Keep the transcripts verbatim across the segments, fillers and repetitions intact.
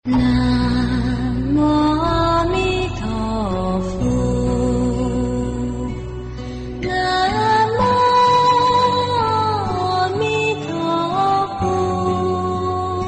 Nam mô A Di Đà Phật. Nam mô A Di Đà Phật.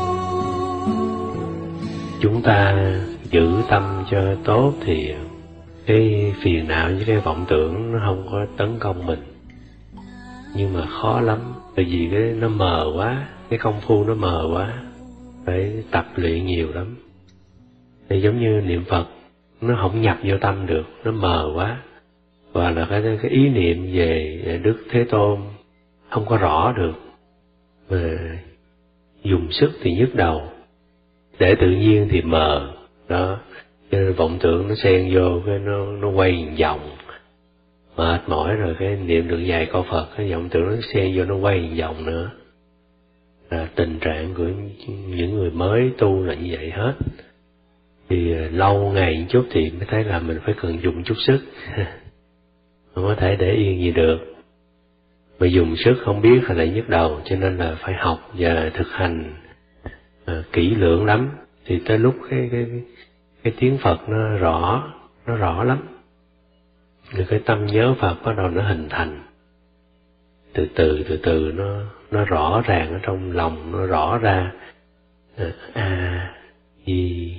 Chúng ta giữ tâm cho tốt thì cái phiền não với cái vọng tưởng nó không có tấn công mình. Nhưng mà khó lắm, bởi vì cái nó mờ quá, cái công phu nó mờ quá, phải tập luyện nhiều lắm. Thì giống như niệm Phật, nó không nhập vô tâm được, nó mờ quá. Và là cái, cái ý niệm về Đức Thế Tôn không có rõ được. Mà dùng sức thì nhức đầu, để tự nhiên thì mờ. Đó, cho nên vọng tưởng nó xen vô, cái nó, nó quay vòng. Mệt mỏi rồi cái niệm được vài câu Phật, cái vọng tưởng nó xen vô, nó quay vòng nữa. Là tình trạng của những người mới tu là như vậy hết. Thì lâu ngày một chút thì mới thấy là mình phải cần dùng chút sức. Không có thể để yên gì được. Mà dùng sức không biết là lại nhức đầu, cho nên là phải học và thực hành à, kỹ lưỡng lắm. Thì tới lúc cái cái cái, cái tiếng Phật nó rõ, nó rõ lắm. Rồi cái tâm nhớ Phật bắt đầu nó hình thành. Từ từ từ từ nó nó rõ ràng ở trong lòng, nó rõ ra. A Di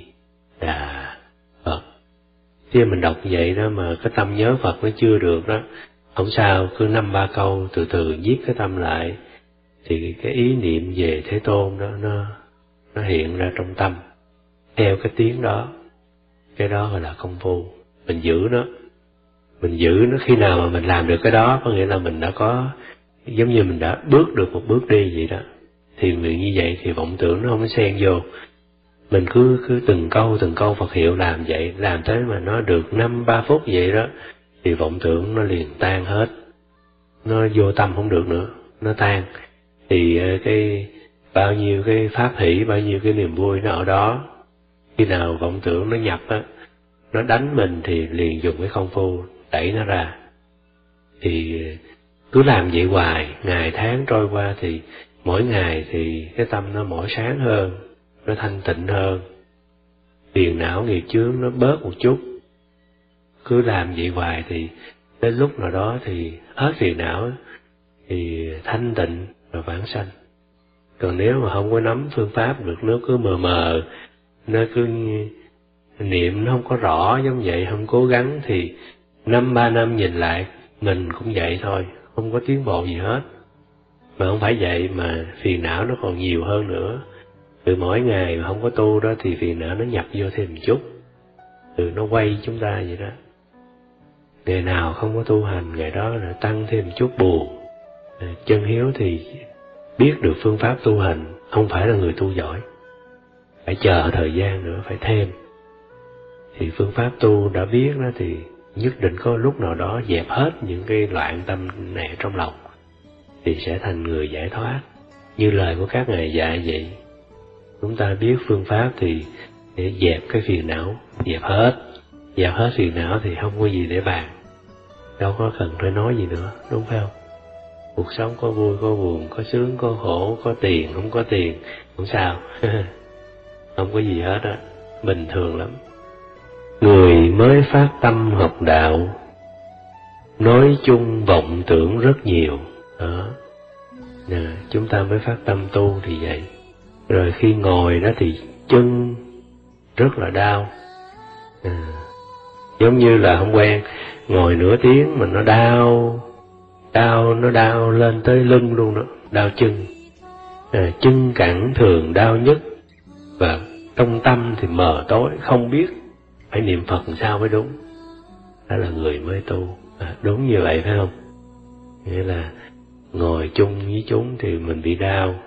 Đà Phật. Khi mình đọc vậy đó mà cái tâm nhớ Phật nó chưa được đó, không sao, cứ năm ba câu từ từ viết cái tâm lại, thì cái ý niệm về Thế Tôn đó nó nó hiện ra trong tâm theo cái tiếng đó. Cái đó gọi là công phu. Mình giữ nó, mình giữ nó khi nào mà mình làm được cái đó, có nghĩa là mình đã có, giống như mình đã bước được một bước đi vậy đó. Thiền luyện như vậy thì vọng tưởng nó không có xen vô. Mình cứ cứ từng câu từng câu Phật hiệu làm vậy, làm tới mà nó được năm ba phút vậy đó, thì vọng tưởng nó liền tan hết, nó vô tâm không được nữa, nó tan. Thì cái bao nhiêu cái pháp hỷ, bao nhiêu cái niềm vui nó ở đó. Khi nào vọng tưởng nó nhập á, nó đánh mình thì liền dùng cái công phu đẩy nó ra. Thì cứ làm vậy hoài, ngày tháng trôi qua thì mỗi ngày thì cái tâm nó mỗi sáng hơn, nó thanh tịnh hơn, phiền não nghiệp chướng nó bớt một chút. Cứ làm vậy hoài thì đến lúc nào đó thì hết phiền não, thì thanh tịnh và vãng sanh. Còn nếu mà không có nắm phương pháp được, nó cứ mờ mờ, nó cứ niệm nó không có rõ giống vậy, không cố gắng thì năm ba năm nhìn lại mình cũng vậy thôi, không có tiến bộ gì hết. Mà không phải vậy mà phiền não nó còn nhiều hơn nữa. Từ mỗi ngày mà không có tu đó thì phiền não nó nhập vô thêm một chút, từ nó quay chúng ta vậy đó. Ngày nào không có tu hành, ngày đó là tăng thêm một chút buồn. Chân hiếu thì biết được phương pháp tu hành, không phải là người tu giỏi, phải chờ thời gian nữa, phải thêm. Thì phương pháp tu đã biết đó thì nhất định có lúc nào đó dẹp hết những cái loạn tâm này trong lòng, thì sẽ thành người giải thoát. Như lời của các ngài dạy vậy, chúng ta biết phương pháp thì để dẹp cái phiền não, dẹp hết, dẹp hết phiền não thì không có gì để bàn, đâu có cần phải nói gì nữa, đúng phải không? Cuộc sống có vui, có buồn, có sướng, có khổ, có tiền, không có tiền, không sao. Không có gì hết á, bình thường lắm. Người mới phát tâm học đạo, nói chung vọng tưởng rất nhiều. Đó, nè, chúng ta mới phát tâm tu thì vậy. Rồi khi ngồi đó thì chân rất là đau. À, giống như là không quen, ngồi nửa tiếng mà nó đau, đau, nó đau lên tới lưng luôn đó, đau chân. À, chân cẳng thường đau nhất, và trong tâm thì mờ tối, không biết phải niệm Phật làm sao mới đúng. Đó là người mới tu. À, đúng như vậy phải không? Nghĩa là ngồi chung với chúng thì mình bị đau,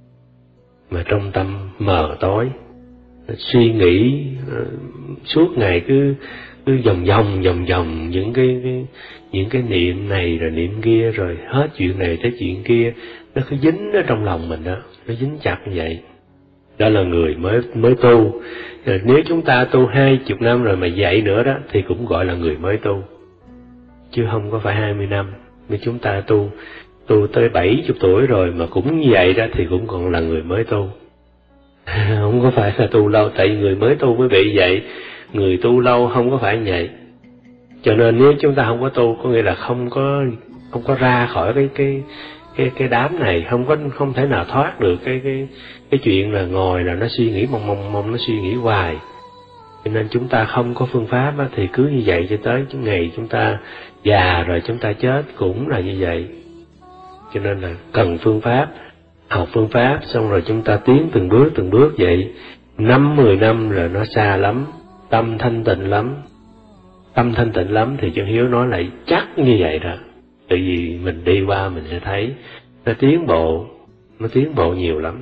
mà trong tâm mờ tối, suy nghĩ suốt ngày cứ cứ vòng vòng vòng vòng những cái, cái những cái niệm này rồi niệm kia, rồi hết chuyện này tới chuyện kia, nó cứ dính ở trong lòng mình đó, nó dính chặt như vậy. Đó là người mới mới tu. Rồi nếu chúng ta tu hai chục năm rồi mà dạy nữa đó thì cũng gọi là người mới tu, chứ không có phải hai mươi năm. Nếu chúng ta tu tu tới bảy chục tuổi rồi mà cũng như vậy đó thì cũng còn là người mới tu. Không có phải là tu lâu, tại vì người mới tu mới bị vậy, người tu lâu không có phải như vậy. Cho nên nếu chúng ta không có tu, có nghĩa là không có không có ra khỏi cái cái cái cái đám này, không có không thể nào thoát được cái cái cái chuyện là ngồi là nó suy nghĩ mong mong mong nó suy nghĩ hoài. Cho nên chúng ta không có phương pháp á, thì cứ như vậy cho tới ngày chúng ta già rồi chúng ta chết cũng là như vậy. Cho nên là cần phương pháp, học phương pháp xong rồi chúng ta tiến từng bước từng bước vậy. Năm mười năm rồi nó xa lắm, tâm thanh tịnh lắm. Tâm thanh tịnh lắm thì Chân Hiếu nói lại chắc như vậy đó. Tại vì mình đi qua mình sẽ thấy nó tiến bộ, nó tiến bộ nhiều lắm.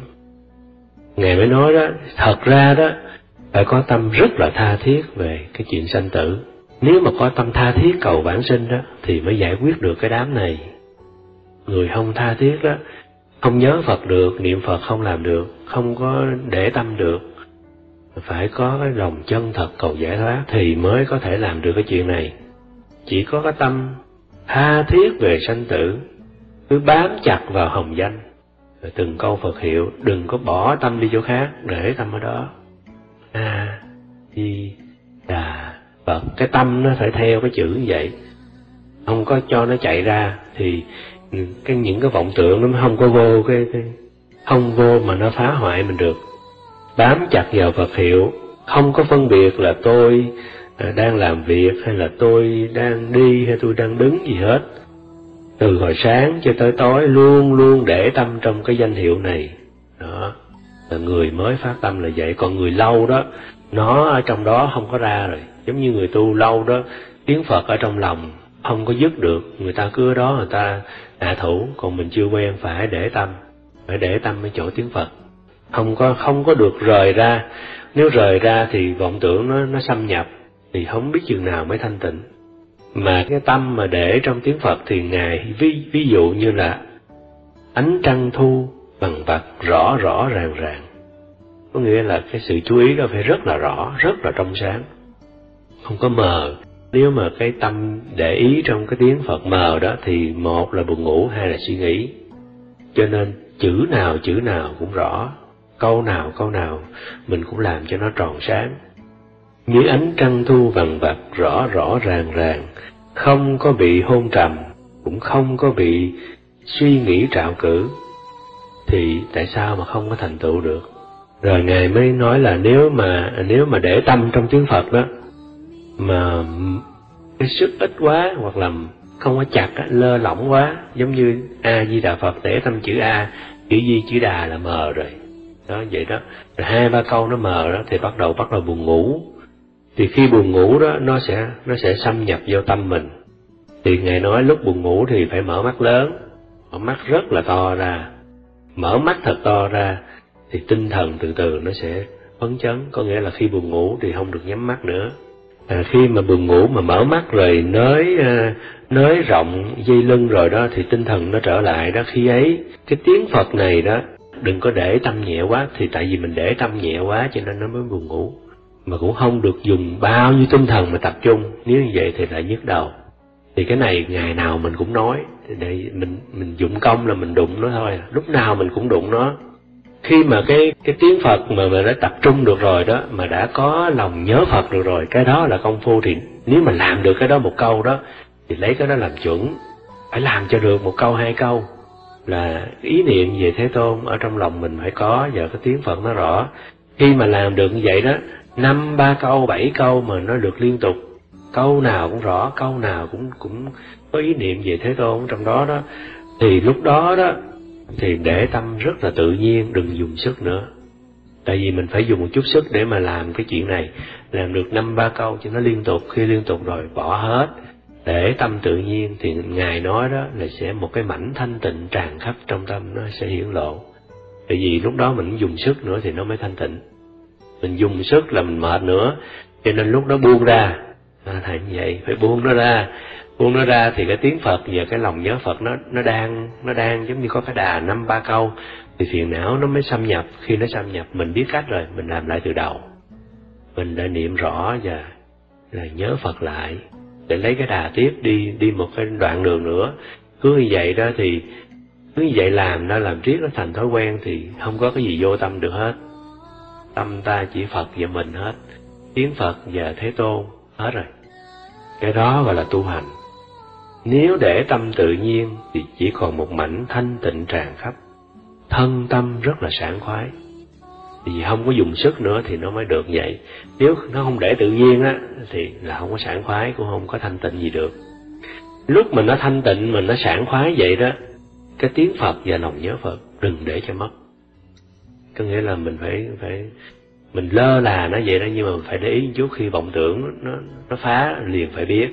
Ngài mới nói đó, thật ra đó, phải có tâm rất là tha thiết về cái chuyện sanh tử. Nếu mà có tâm tha thiết cầu vãng sinh đó, thì mới giải quyết được cái đám này. Người không tha thiết đó, không nhớ Phật được, niệm Phật không làm được, không có để tâm được. Phải có cái lòng chân thật cầu giải thoát thì mới có thể làm được cái chuyện này. Chỉ có cái tâm tha thiết về sanh tử, cứ bám chặt vào hồng danh, rồi từng câu Phật hiệu, đừng có bỏ tâm đi chỗ khác, để tâm ở đó. A Di Đà Phật, cái tâm nó phải theo cái chữ như vậy, không có cho nó chạy ra thì cái những cái vọng tưởng nó không có vô cái, cái không vô mà nó phá hoại mình được. Bám chặt vào Phật hiệu, không có phân biệt là tôi đang làm việc hay là tôi đang đi hay tôi đang đứng gì hết. Từ hồi sáng cho tới tối luôn luôn để tâm trong cái danh hiệu này. Đó, là người mới phát tâm là vậy. Còn người lâu đó, nó ở trong đó không có ra rồi. Giống như người tu lâu đó, tiếng Phật ở trong lòng không có dứt được, người ta cứ ở đó người ta hạ thủ. Còn mình chưa quen phải để tâm, phải để tâm ở chỗ tiếng Phật, không có không có được rời ra. Nếu rời ra thì vọng tưởng nó nó xâm nhập, thì không biết chừng nào mới thanh tịnh. Mà cái tâm mà để trong tiếng Phật thì Ngài ví, ví dụ như là ánh trăng thu vằng vặc rõ rõ ràng ràng. Có nghĩa là cái sự chú ý đó phải rất là rõ, rất là trong sáng, không có mờ. Nếu mà cái tâm để ý trong cái tiếng Phật mờ đó thì một là buồn ngủ, hai là suy nghĩ. Cho nên chữ nào chữ nào cũng rõ, câu nào câu nào mình cũng làm cho nó tròn sáng. Như ánh trăng thu vằng vặc rõ rõ ràng ràng, không có bị hôn trầm, cũng không có bị suy nghĩ trạo cử, thì tại sao mà không có thành tựu được? Rồi Ngài mới nói là nếu mà nếu mà để tâm trong tiếng Phật đó mà cái sức ít quá, hoặc là không có chặt, lơ lỏng quá, giống như A Di Đà Phật để tâm chữ A, chữ Di chữ Đà là mờ rồi. Đó vậy đó. Rồi hai ba câu nó mờ đó thì bắt đầu bắt đầu buồn ngủ. Thì khi buồn ngủ đó nó sẽ nó sẽ xâm nhập vào tâm mình. Thì Ngài nói lúc buồn ngủ thì phải mở mắt lớn, mở mắt rất là to ra. Mở mắt thật to ra thì tinh thần từ từ nó sẽ phấn chấn. Có nghĩa là khi buồn ngủ thì không được nhắm mắt nữa. À, khi mà buồn ngủ mà mở mắt rồi nới à, nới rộng dây lưng rồi đó thì tinh thần nó trở lại đó. Khi ấy cái tiếng Phật này đó đừng có để tâm nhẹ quá, thì tại vì mình để tâm nhẹ quá cho nên nó mới buồn ngủ. Mà cũng không được dùng bao nhiêu tinh thần mà tập trung, nếu như vậy thì lại nhức đầu. Thì cái này ngày nào mình cũng nói, để mình mình dụng công là mình đụng nó thôi, lúc nào mình cũng đụng nó. Khi mà cái cái tiếng Phật mà mà đã tập trung được rồi đó, mà đã có lòng nhớ Phật được rồi, cái đó là công phu. Thì nếu mà làm được cái đó một câu đó thì lấy cái đó làm chuẩn, phải làm cho được một câu hai câu là ý niệm về Thế Tôn ở trong lòng mình phải có, và cái tiếng Phật nó rõ. Khi mà làm được như vậy đó, năm ba câu bảy câu mà nó được liên tục, câu nào cũng rõ, câu nào cũng cũng có ý niệm về Thế Tôn trong đó đó, thì lúc đó đó thì để tâm rất là tự nhiên, đừng dùng sức nữa. Tại vì mình phải dùng một chút sức để mà làm cái chuyện này, làm được năm ba câu cho nó liên tục. Khi liên tục rồi bỏ hết, để tâm tự nhiên, thì Ngài nói đó là sẽ một cái mảnh thanh tịnh tràn khắp trong tâm, nó sẽ hiển lộ. Tại vì lúc đó mình dùng sức nữa thì nó mới thanh tịnh. Mình dùng sức là mình mệt nữa, cho nên lúc đó buông ra. À, thành vậy, phải buông nó ra. Buông nó ra thì cái tiếng Phật và cái lòng nhớ Phật nó nó đang nó đang giống như có cái đà năm ba câu, thì phiền não nó mới xâm nhập. Khi nó xâm nhập mình biết cách rồi, mình làm lại từ đầu. Mình đã niệm rõ và là nhớ Phật lại, để lấy cái đà tiếp đi đi một cái đoạn đường nữa. Cứ như vậy đó thì cứ như vậy làm nó làm riết nó thành thói quen thì không có cái gì vô tâm được hết. tâm ta chỉ Phật và mình hết, tiếng Phật và Thế Tôn hết rồi. Cái đó gọi là tu hành. Nếu để tâm tự nhiên thì chỉ còn một mảnh thanh tịnh tràn khắp, thân tâm rất là sảng khoái. Vì không có dùng sức nữa thì nó mới được vậy. Nếu nó không để tự nhiên á thì là không có sảng khoái, cũng không có thanh tịnh gì được. Lúc mình nó thanh tịnh, mình nó sảng khoái vậy đó, cái tiếng Phật và lòng nhớ Phật đừng để cho mất. Có nghĩa là mình phải phải mình lơ là nó vậy đó, nhưng mà mình phải để ý một chút, khi vọng tưởng nó nó phá liền phải biết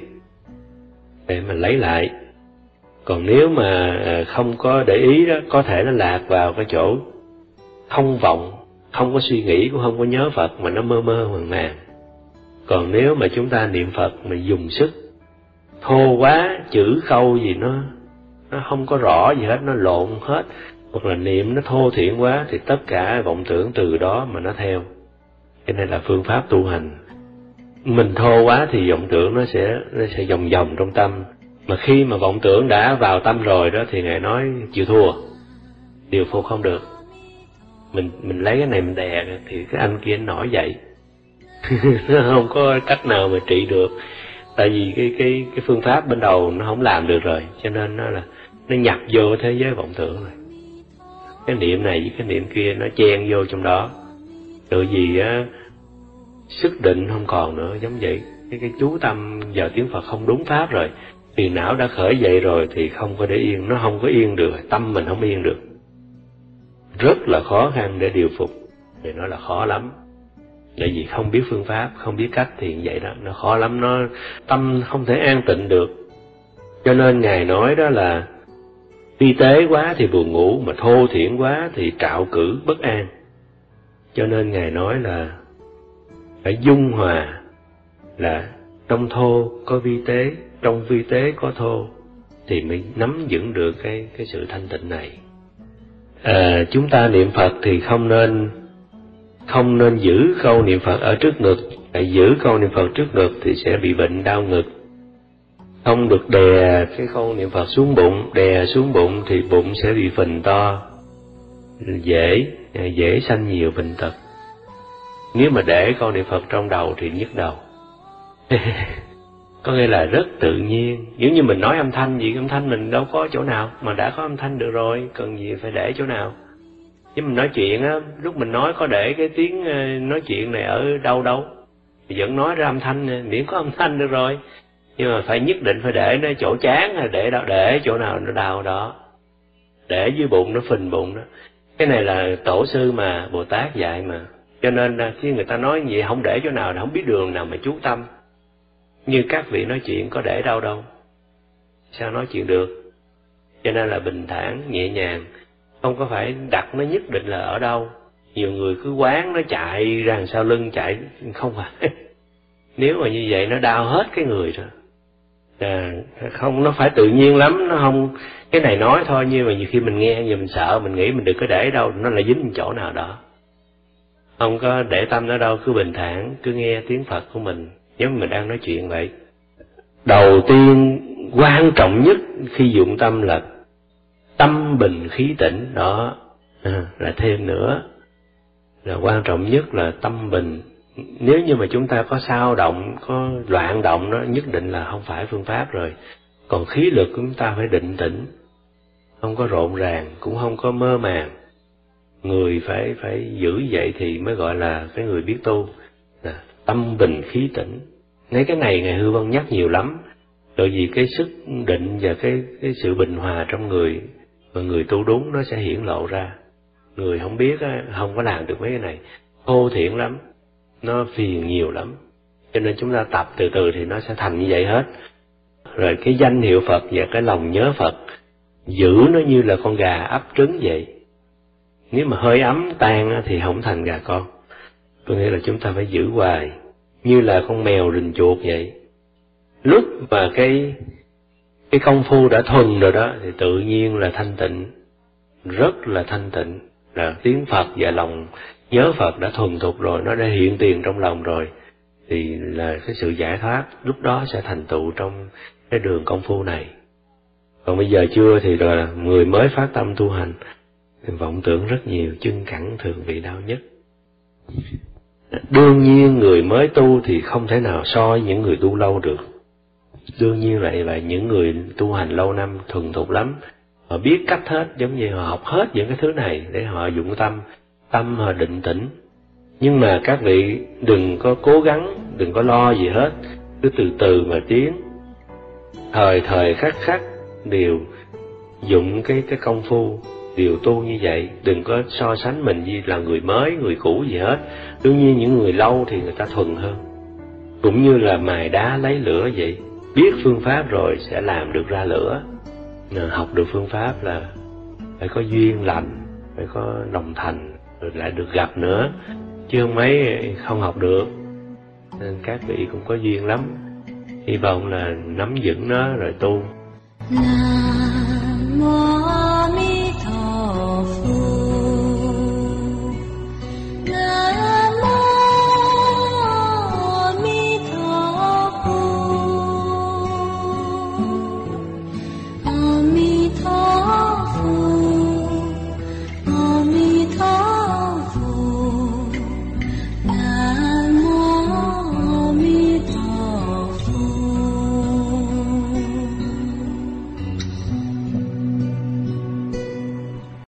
để mình lấy lại. Còn nếu mà không có để ý đó, có thể nó lạc vào cái chỗ không vọng, không có suy nghĩ, cũng không có nhớ Phật, mà nó mơ mơ màng màng. Còn nếu mà chúng ta niệm Phật mà dùng sức thô quá, chữ câu gì nó nó không có rõ gì hết, nó lộn hết, hoặc là niệm nó thô thiển quá, thì tất cả vọng tưởng từ đó mà nó theo. Cái này là phương pháp tu hành. Mình thô quá thì vọng tưởng nó sẽ nó sẽ vòng vòng trong tâm, mà khi mà vọng tưởng đã vào tâm rồi đó thì Ngài nói chịu thua, điều phục không được. Mình mình lấy cái này mình đè thì cái anh kia nổi dậy. Nó không có cách nào mà trị được, tại vì cái cái cái phương pháp bên đầu nó không làm được rồi, cho nên nó là nó nhập vô thế giới vọng tưởng rồi. Cái niệm này với cái niệm kia nó chen vô trong đó, tự vì á sức định không còn nữa, giống vậy. Cái cái chú tâm vào tiếng Phật không đúng pháp rồi, phiền não đã khởi dậy rồi thì không có để yên, nó không có yên được, tâm mình không yên được, rất là khó khăn để điều phục. Thì nó là khó lắm, tại vì không biết phương pháp, không biết cách thì vậy đó, nó khó lắm, nó tâm không thể an tịnh được. Cho nên Ngài nói đó là vi tế quá thì buồn ngủ, mà thô thiển quá thì trạo cử bất an. Cho nên Ngài nói là phải dung hòa, là trong thô có vi tế, trong vi tế có thô, thì mới nắm vững được cái cái sự thanh tịnh này. À, chúng ta niệm Phật thì không nên không nên giữ câu niệm Phật ở trước ngực, tại giữ câu niệm Phật trước ngực thì sẽ bị bệnh đau ngực. Không được đè cái câu niệm Phật xuống bụng, đè xuống bụng thì bụng sẽ bị phình to, dễ dễ sanh nhiều bệnh tật. Nếu mà để câu niệm Phật trong đầu thì nhức đầu. Có nghĩa là rất tự nhiên, giống như mình nói âm thanh gì, âm thanh mình đâu có chỗ nào, mà đã có âm thanh được rồi, cần gì phải để chỗ nào. Chứ mình nói chuyện á, lúc mình nói có để cái tiếng nói chuyện này ở đâu đâu, thì vẫn nói ra âm thanh, miễn có âm thanh được rồi. Nhưng mà phải nhất định phải để nó chỗ chán, hay để đâu, để chỗ nào nó đau đó, để dưới bụng nó phình bụng đó. Cái này là tổ sư mà Bồ Tát dạy mà. Cho nên khi người ta nói gì không để chỗ nào, không biết đường nào mà chú tâm. Như các vị nói chuyện có để đâu đâu, sao nói chuyện được. Cho nên là bình thản, nhẹ nhàng, không có phải đặt nó nhất định là ở đâu. Nhiều người cứ quán nó chạy ra sau lưng, chạy không phải. Nếu mà như vậy nó đau hết cái người rồi. À, không, nó phải tự nhiên lắm, nó không, cái này nói thôi, nhưng mà nhiều khi mình nghe nhưng mình sợ, mình nghĩ mình đừng có để đâu, nó lại dính chỗ nào đó. Không có để tâm nó đâu, cứ bình thản, cứ nghe tiếng Phật của mình, giống như mình đang nói chuyện vậy. Đầu tiên, quan trọng nhất khi dụng tâm là tâm bình khí tĩnh, đó, à, là thêm nữa. Là quan trọng nhất là tâm bình. Nếu như mà chúng ta có xao động, có loạn động, đó nhất định là không phải phương pháp rồi. Còn khí lực của chúng ta phải định tĩnh, không có rộn ràng, cũng không có mơ màng. Người phải phải giữ vậy thì mới gọi là cái người biết tu. À, tâm bình khí tĩnh. Ngay cái này Ngài Hư Vân nhắc nhiều lắm. Bởi vì cái sức định và cái cái sự bình hòa trong người, mà người tu đúng nó sẽ hiển lộ ra. Người không biết không có làm được mấy cái này, thô thiển lắm, nó phiền nhiều lắm. Cho nên chúng ta tập từ từ thì nó sẽ thành như vậy hết. Rồi cái danh hiệu Phật và cái lòng nhớ Phật, giữ nó như là con gà ấp trứng vậy. Nếu mà hơi ấm tan thì không thành gà con. Có nghĩa là chúng ta phải giữ hoài, như là con mèo rình chuột vậy. Lúc mà cái cái công phu đã thuần rồi đó thì tự nhiên là thanh tịnh, rất là thanh tịnh. Là tiếng Phật và lòng nhớ Phật đã thuần thục rồi, nó đã hiện tiền trong lòng rồi, thì là cái sự giải thoát lúc đó sẽ thành tựu trong cái đường công phu này. Còn bây giờ chưa thì là người mới phát tâm tu hành, vọng tưởng rất nhiều, chân cẳng thường bị đau nhất. Đương nhiên người mới tu thì không thể nào so với những người tu lâu được. Đương nhiên lại là những người tu hành lâu năm thuần thục lắm, họ biết cách hết, giống như họ học hết những cái thứ này để họ dụng tâm, tâm họ định tĩnh. Nhưng mà các vị đừng có cố gắng, đừng có lo gì hết, cứ từ từ mà tiến, thời thời khắc khắc đều dụng cái cái công phu, điều tu như vậy, đừng có so sánh mình với là người mới, người cũ gì hết. Đương nhiên những người lâu thì người ta thuần hơn, cũng như là mài đá lấy lửa vậy, biết phương pháp rồi sẽ làm được ra lửa. Học được phương pháp là phải có duyên lành, phải có đồng thành, rồi lại được gặp nữa, chứ không mấy không học được. Nên các vị cũng có duyên lắm, hy vọng là nắm vững nó rồi tu. Nam mô